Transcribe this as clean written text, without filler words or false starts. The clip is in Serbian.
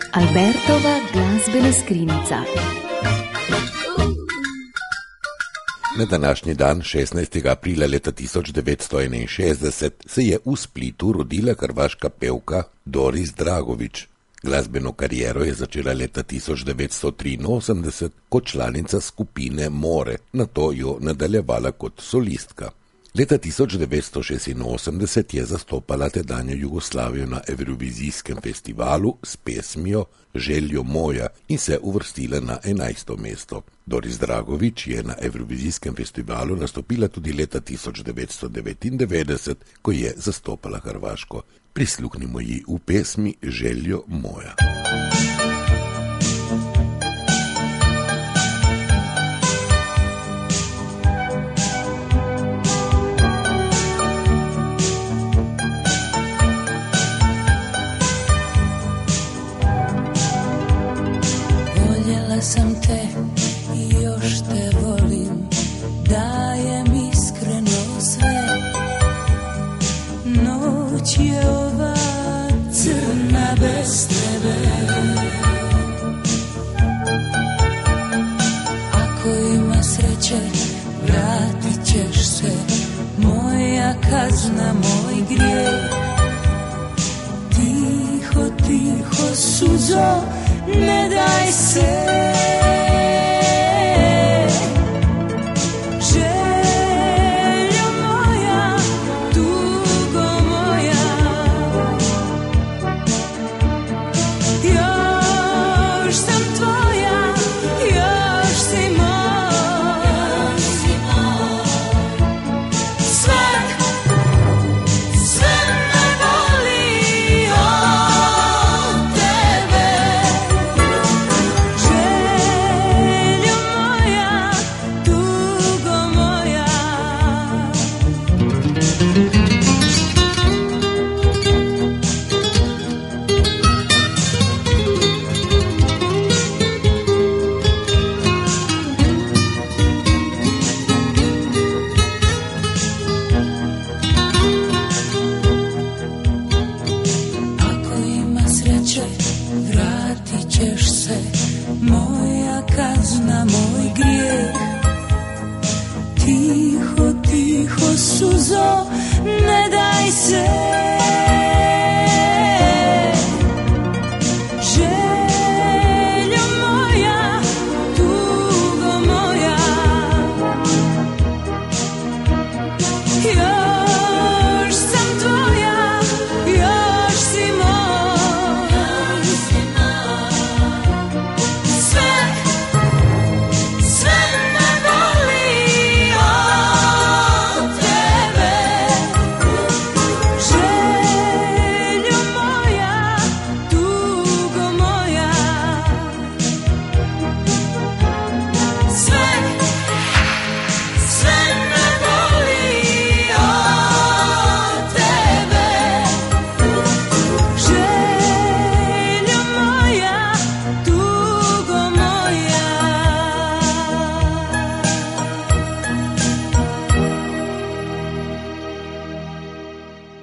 Albertova glasbena skrinjica. Na današnji dan, 16. aprila leta 1961, se je v Splitu rodila hrvaška pevka Doris Dragović. Glasbeno kariero je začela leta 1983 kot članica skupine More, nato jo nadaljevala kot solistka. Leta 1986 je zastopala tedanjo Jugoslavijo na Evrovizijskem festivalu s pesmijo Željo moja in se uvrstila na 11. mesto. Doris Dragović je na Evrovizijskem festivalu nastopila tudi leta 1999, ko je zastopala Hrvaško. Prisluhnimo ji v pesmi Željo moja. Voljela sam te i još te volim, dajem iskreno sve. Noć je ova crna bez tebe. Ako ima sreće, vratit ćeš se. Moja kazna, moj grijeh. Tiho, tiho, suzo, ne daj se. Vratit ćeš se, moja kazna, moj grijeh. Tiho, tiho, suzo, ne daj se. Željo moja, tugo moja.